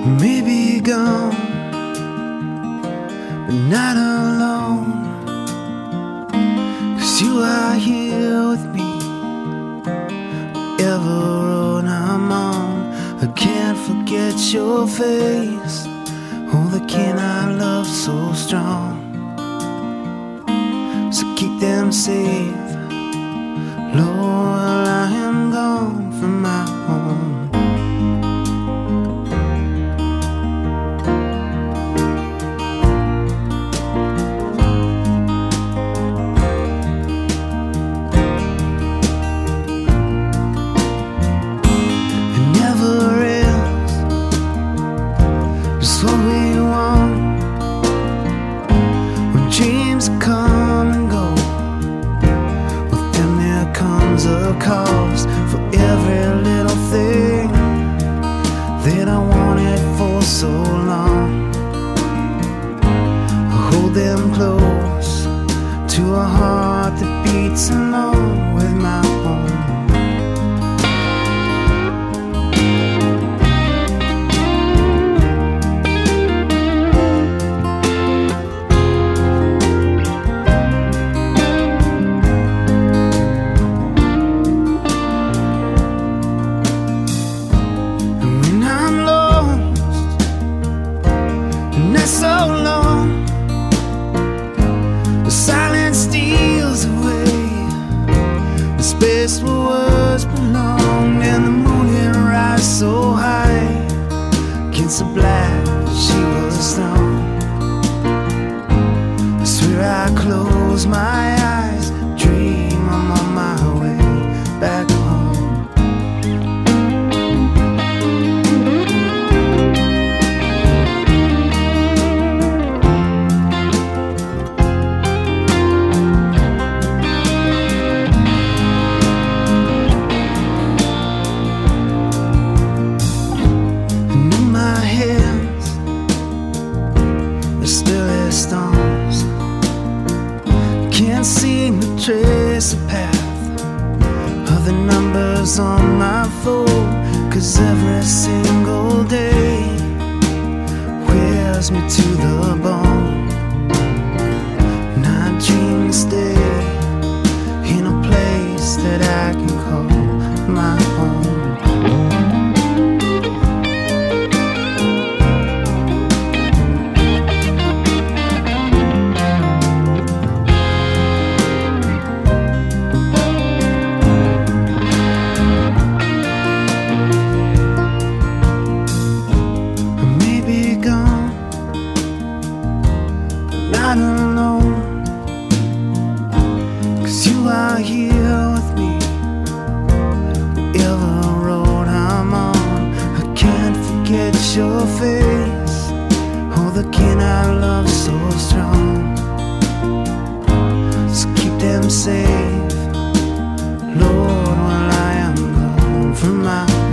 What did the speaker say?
Maybe gone, but not alone. 'Cause you are here with me, whatever road I'm on. I can't forget your face, oh, the kin I love so strong. So keep them safe, Lord, while I am gone from my home. What we want, when dreams come and go, with them there comes a cost for every little thing that I wanted for so long. I hold them close to a heart that beats along with my own. So long, the silence steals away the space where words belong, and the moon can rise so high against the black she was stone. I swear I close my eyes, dream I'm on my way back home. Stones can't seem to trace a path of the numbers on my phone, 'cause every single day wears me to the bone. And I dream to stay in a place that I can call my home. Not alone, 'cause you are here with me, whatever road I'm on. I can't forget your face, oh, the kin I love so strong. So keep them safe, Lord, while I am gone from my